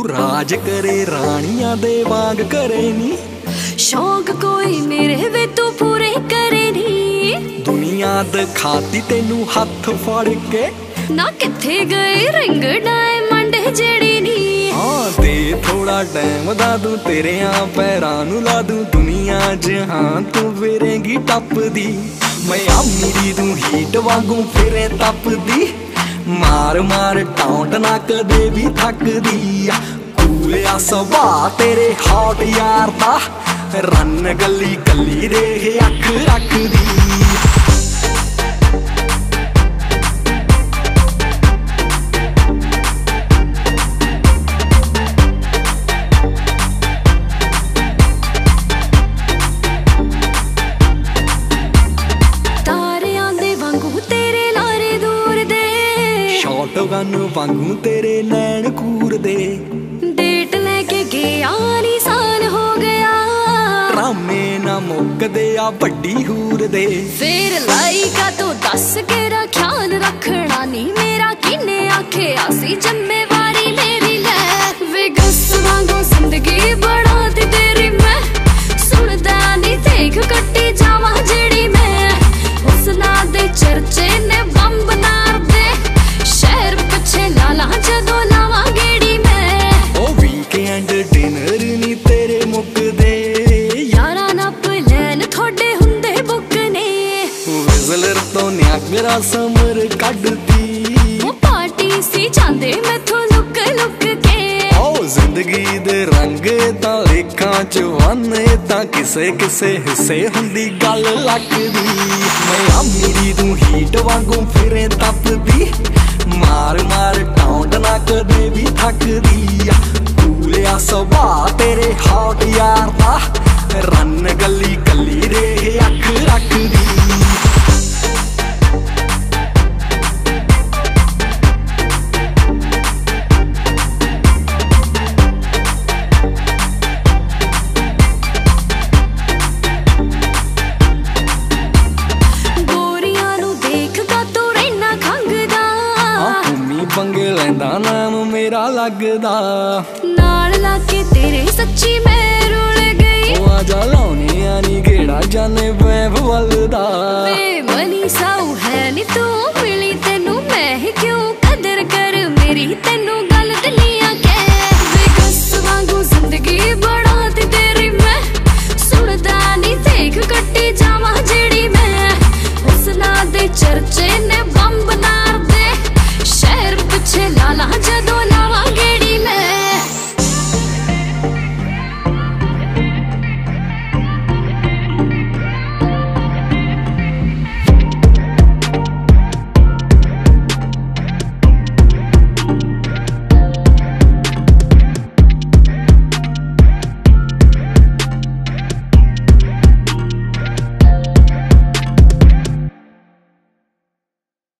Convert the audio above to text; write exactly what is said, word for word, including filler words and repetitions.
राज करे रानियां दे वांग करे नी। शौक कोई मेरे वे तू पूरे करे नी। दुनिया दिखाती तेनू हथ फड़ के ना किथे गए रिंग डायमंड जेड़ी नी। हाँ दे थोड़ा टाइम दा दूं तेरे पैरां नू ला दूं। दुनिया जहां तू फिरेंगी टपदी, मैं अमीरी तू हीट वांगू फिरे तपदी। मार मार टाउट ना कदे भी थकदी। कूलिया सवा तेरे हॉट यार दा, रन गली गली दे अख रखदी। गन वांगू तेरे नैन कूर दे। डेट लेके गया निशान हो गया। ड्रामे ना मुकदे आ बड़ी हूर दे। फिर लाइका तो दस के ख्याल रखना नी मेरा किने आखे आसी जिम्मेवारी मेरी ले। वे गस वांगू जिंदगी बड़ा दी तेरी मैं, सुनदा नी देख कट्टी जावा जेड़ी मैं। हुस्ना दे चर्चे ने बंब नार दे, शहर पीछे लाला जदों लावा गेड़ी मैं। ओ वीकेंड डिनर नी तेरे मुकदे, यारा नप लैन थोड़े हुंदे बुक ने। विज़लर तो न्यागरा समर कड्डदी, वो पार्टी सी जांदे मैथों लुक लुक के। ओ जिंदगी दे रंग तां लेखां च वन्ने तां किसे किसे हिस्से हुंदी गल लगदी। मैं अमीरी तू हीट वांगू फिरे तपदी। मार मार टाउट ना कदे भी थकदी। कूलिया सवा तेरे हॉट यार दा, रन गली गली दे अख रखदी। पंगे लैंदा नाम मेरा लगदा, नाल लाके तेरे सच्ची मैं रुल गई। ओ आजा लाउने आनी गेड़ा जाने वैभ वलदा।